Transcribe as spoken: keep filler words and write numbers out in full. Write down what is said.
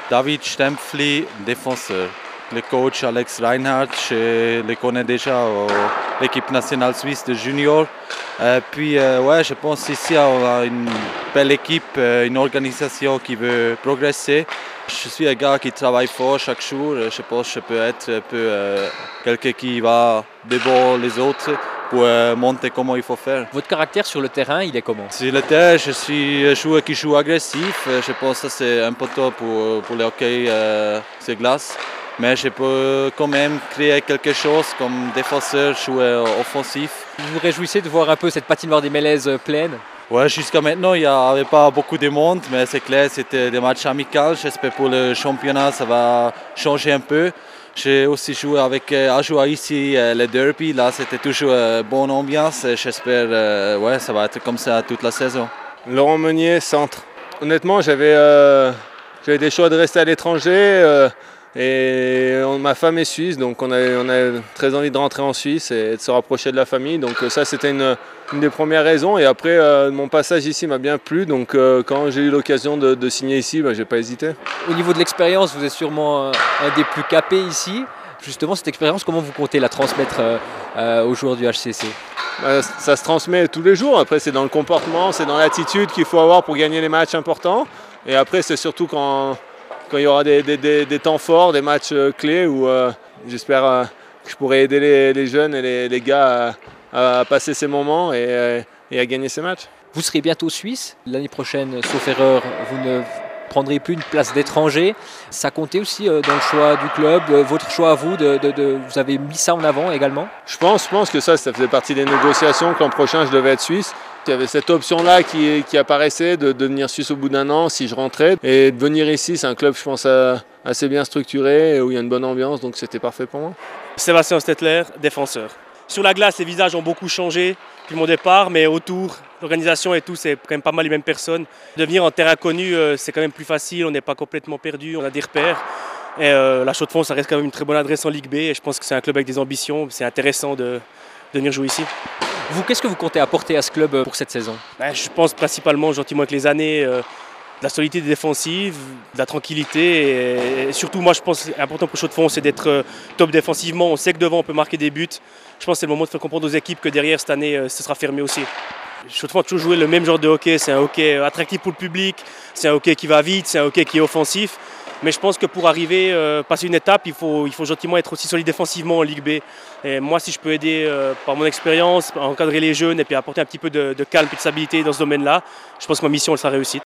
David Stempfli, défenseur. Le coach Alex Reinhardt, je le connais déjà à l'équipe nationale suisse de junior. Et puis, euh, ouais, je pense ici on a une belle équipe, une organisation qui veut progresser. Je suis un gars qui travaille fort chaque jour. Je pense que je peux être un peu euh, quelqu'un qui va devant les autres pour euh, montrer comment il faut faire. Votre caractère sur le terrain, il est comment? Sur le terrain, je suis un joueur qui joue agressif. Je pense que c'est important pour, pour le hockey euh, sur glace. Mais je peux quand même créer quelque chose comme défenseur, joueur offensif. Vous vous réjouissez de voir un peu cette patinoire des Mélèzes pleine? Ouais, jusqu'à maintenant, il n'y avait pas beaucoup de monde, mais c'est clair, c'était des matchs amicaux. J'espère que pour le championnat, ça va changer un peu. J'ai aussi joué avec Ajoa ici, le derby. Là, c'était toujours une bonne ambiance. J'espère que ouais, ça va être comme ça toute la saison. Laurent Meunier, centre. Honnêtement, j'avais euh, j'avais des choix de rester à l'étranger. Euh, Et on, ma femme est suisse, donc on a, on a très envie de rentrer en Suisse et de se rapprocher de la famille. Donc ça, c'était une, une des premières raisons. Et après, euh, mon passage ici m'a bien plu. Donc euh, quand j'ai eu l'occasion de, de signer ici, bah, je n'ai pas hésité. Au niveau de l'expérience, vous êtes sûrement un des plus capés ici. Justement, cette expérience, comment vous comptez la transmettre euh, aux joueurs du H C C? Bah, ça se transmet tous les jours. Après, c'est dans le comportement, c'est dans l'attitude qu'il faut avoir pour gagner les matchs importants. Et après, c'est surtout quand... quand il y aura des, des, des temps forts, des matchs euh, clés où euh, j'espère euh, que je pourrai aider les, les jeunes et les, les gars à, à passer ces moments et, euh, et à gagner ces matchs. Vous serez bientôt suisse. L'année prochaine, sauf erreur, vous ne prendrez plus une place d'étranger. Ça comptait aussi euh, dans le choix du club, euh, votre choix à vous, de, de, de, vous avez mis ça en avant également? Je pense, je pense que ça, ça faisait partie des négociations, que l'an prochain, je devais être suisse. Il y avait cette option-là qui, qui apparaissait de, de devenir suisse au bout d'un an si je rentrais. Et de venir ici, c'est un club, je pense, assez bien structuré, où il y a une bonne ambiance, donc c'était parfait pour moi. Sébastien Stettler, défenseur. Sur la glace, les visages ont beaucoup changé depuis mon départ, mais autour, l'organisation et tout, c'est quand même pas mal les mêmes personnes. De venir en terrain connu, c'est quand même plus facile, on n'est pas complètement perdu, on a des repères. Et euh, la Chaux-de-Fonds, ça reste quand même une très bonne adresse en Ligue B, et je pense que c'est un club avec des ambitions, c'est intéressant de, de venir jouer ici. Vous, qu'est-ce que vous comptez apporter à ce club pour cette saison? Ben, je pense principalement, gentiment avec les années, euh, de la solidité défensive, de la tranquillité. Et, et surtout, moi, je pense que l'important pour Chaux-de-Fonds, c'est d'être euh, top défensivement. On sait que devant, on peut marquer des buts. Je pense que c'est le moment de faire comprendre aux équipes que derrière, cette année, euh, ce sera fermé aussi. Chaux-de-Fonds a toujours joué le même genre de hockey. C'est un hockey attractif pour le public, c'est un hockey qui va vite, c'est un hockey qui est offensif. Mais je pense que pour arriver, euh, passer une étape, il faut, il faut gentiment être aussi solide défensivement en Ligue B. Et moi, si je peux aider euh, par mon expérience, encadrer les jeunes et puis apporter un petit peu de, de calme et de stabilité dans ce domaine-là, je pense que ma mission elle sera réussie.